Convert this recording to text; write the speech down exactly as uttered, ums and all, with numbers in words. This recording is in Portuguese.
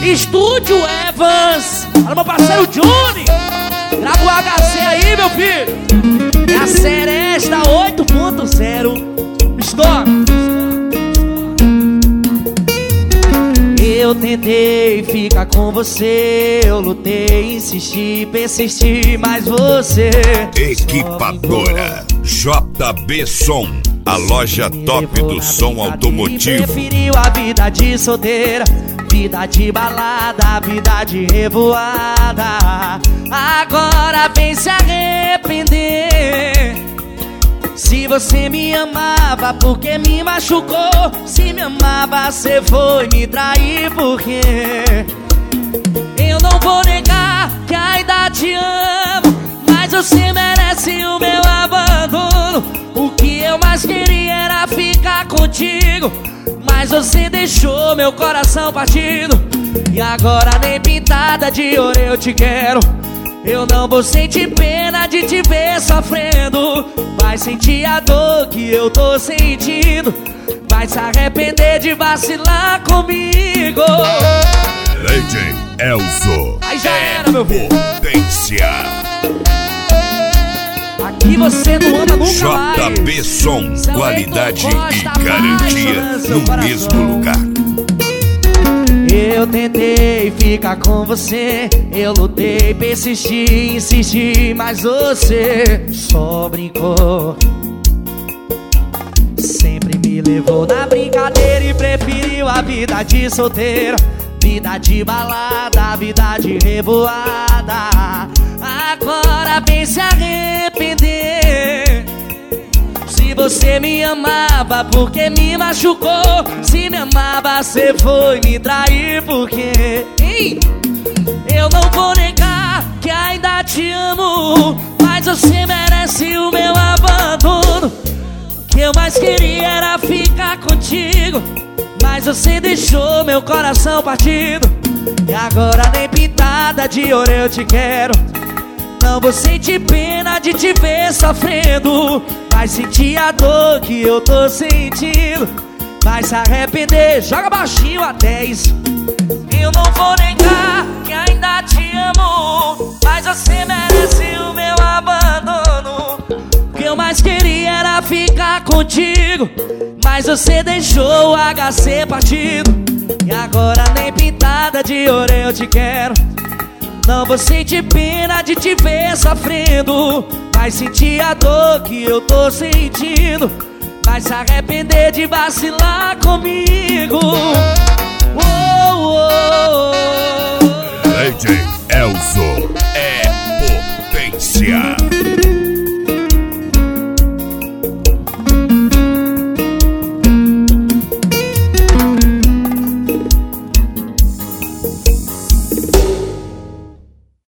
Estúdio Evans. Olha meu parceiro Johnny. Grava o H C aí, meu filho. É a Seresta oito ponto zero. Estoura. Eu tentei ficar com você, eu lutei, insisti, persisti, mas você... Equipadora J B Som, a loja top do som automotivo. Preferiu a vida de solteira, vida de balada, vida de revoada. Agora vem se arrepender. Se você me amava, porque me machucou? Se me amava, você foi me trair, porque eu não vou negar que ainda te amo, mas você merece o meu abandono. O que eu mais queria era ficar contigo, mas você deixou meu coração partido. E agora nem pintada de ouro eu te quero. Eu não vou sentir pena de te ver sofrendo. Vai sentir a dor que eu tô sentindo. Vai se arrepender de vacilar comigo. Lady Elzo. Aí já era, meu filho. Potência. Aqui você não anda nunca mais. J B Som, qualidade e garantia no mesmo lugar. Eu tentei ficar com você, eu lutei, persisti, insisti, mas você só brincou. Sempre me levou na brincadeira e preferiu a vida de solteira, vida de balada, vida de revoada. Agora vem se arrepender. Se você me amava, porque me machucou? Se me amava, você foi me trair, porque Ei! Eu não vou negar que ainda te amo, mas você merece o meu abandono. O que eu mais queria era ficar contigo, mas você deixou meu coração partido. E agora nem pintada de ouro eu te quero. Não vou sentir pena de te ver sofrendo. Vai sentir a dor que eu tô sentindo. Vai se arrepender, joga baixinho até isso. Eu não vou negar que ainda te amo, mas você merece o meu abandono. O que eu mais queria era ficar contigo, mas você deixou o H C partido. E agora nem pintada de ouro eu te quero. Não vou sentir pena de te ver sofrendo. Vai sentir a dor que eu tô sentindo. Vai se arrepender de vacilar comigo. Oh, oh, oh. Lady